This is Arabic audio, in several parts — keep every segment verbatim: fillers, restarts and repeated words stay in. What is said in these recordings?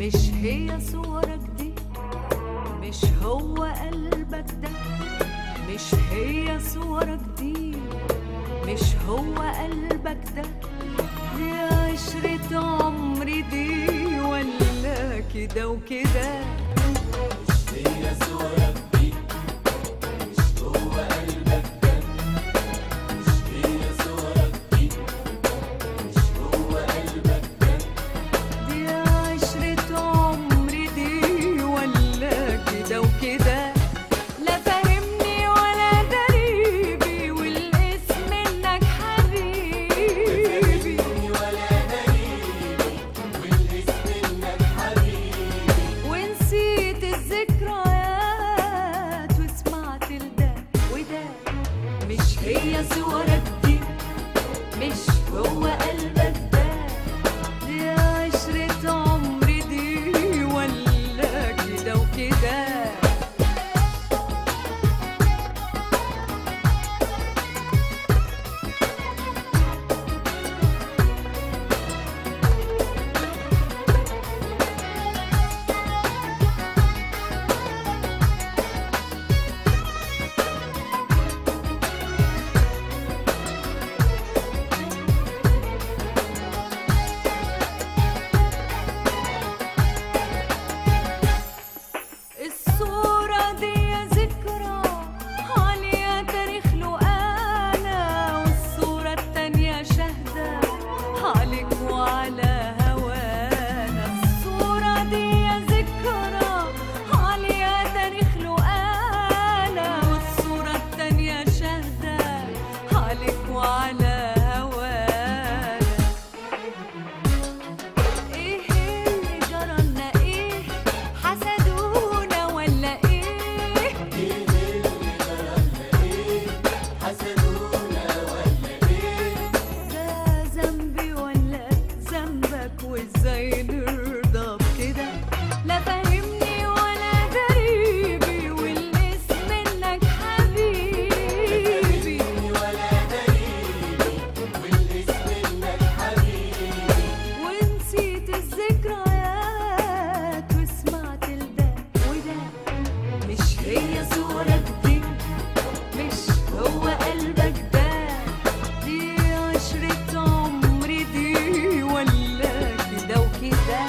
مش هي صورك دي، مش هو قلبك ده، مش هي صورك دي، مش هو قلبك ده، دي عشرة عمري دي ولا كده وكده. مش هي صورك دي، مش هو قلبك ده، مش هي صورك دي، مش هو قلبك ده، دي عشرة عمري دي ولا كده وكده. لا فاهمني ولا دريبي والاسم انك حبيبي، ولا دريبي والاسم انك حبيبي، ونسيت الذكريات وسمعت لده وده. مش هي صورك دي، مش هو قلبك ده، دي عشرة عمري دي ولا كده وكده. الصورة دي ذكرى عليها تاريخ له أنا، والصورة التانية شاهدة عليك وعلى هوانا. الصورة دي ذكرى عليها تاريخ له أنا، والصورة التانية شاهدة عليك وعلى هوانا. إيه اللي جرالنا؟ إيه حسدونا ولا إيه؟ ايه اللي جرالنا؟ ايه حسدونا ولا ايه؟ ده ذنبي ولا ذنبك وازاي نرضى بكده؟ لا فاهمني ولا دريبي والاسم انك حبيبي، ولا دريبي والاسم انك حبيبي، ونسيت الذكريات وسمعت لده وده. مش هي صورك دي، مش هو قلبك ده، دي عشرة عمري دي ولا كده وكده.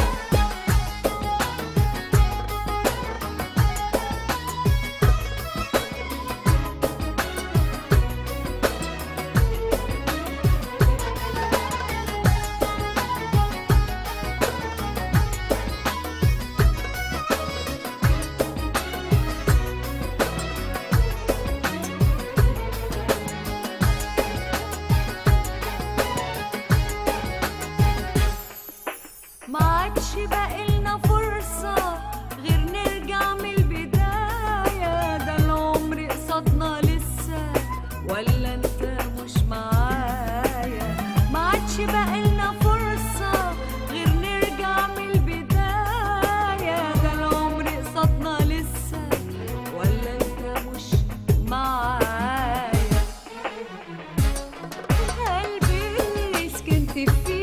ما عادش باقيلنا فرصة غير نرجع من البداية، ده العمر قصادنا لسه ولا انت مش معايا؟ ما عادش باقيلنا فرصة غير نرجع من البداية، ده العمر قصادنا لسه ولا انت مش معايا؟ قلبي اللي سكنت فيه